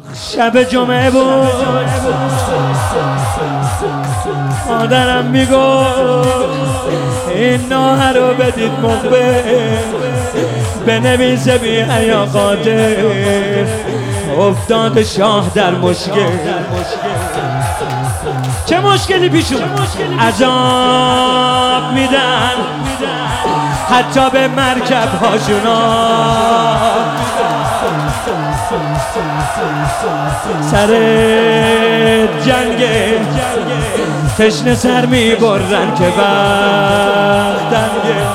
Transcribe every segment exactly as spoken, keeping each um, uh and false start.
شب جمعه بود، مادرم میگفت این ناهه رو بدید مخبر بنویسه بی حیا قادر افتاد شاه در مشکل. چه مشکلی پیش اومد؟ عذاب میدن حتی به مرکب هاشونا، سر جنگ تشنه سر میبرن که وقتنگه.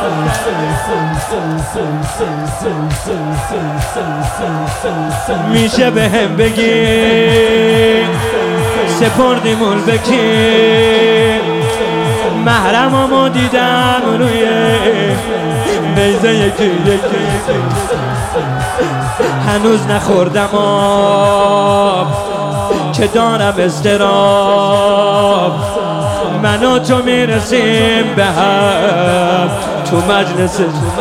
میشه به هم بگی سپردیمون به کی؟ محرمامو دیدم روی میزه یکی یکی، هنوز نخوردم آب که دارم اضطراب، من و تو میرسیم به هم تو مجلس.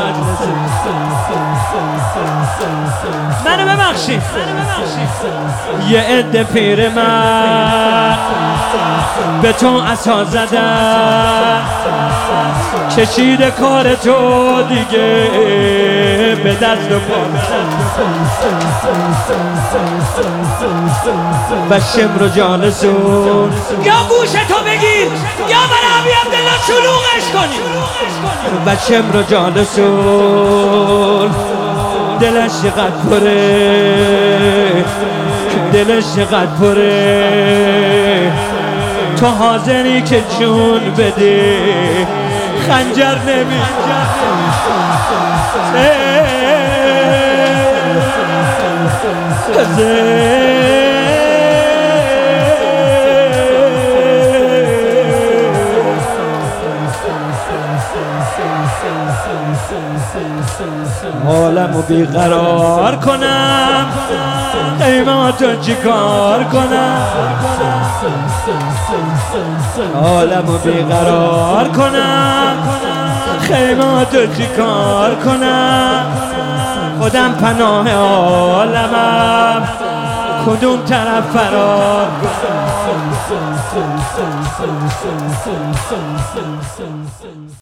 منو ببخشید یه عده پیر من به تو عصا زدن، کشید کار تو دیگه به دست و پا و شمر و جالسون. یا گوش تو بگیر یا برای عبی عبدالله شلوغش کنی و شمر و جالسون. دلش چقدر پره، دلش چقدر پره، تو حاضری که جون بده خنجر نمی حالمو بیقرار کنم، قیماتو چیکار کنم؟ حالمو بیقرار کنم، قیماتو چیکار کنم؟ خودم پناه عالمم، کدوم طرف فرار کنم؟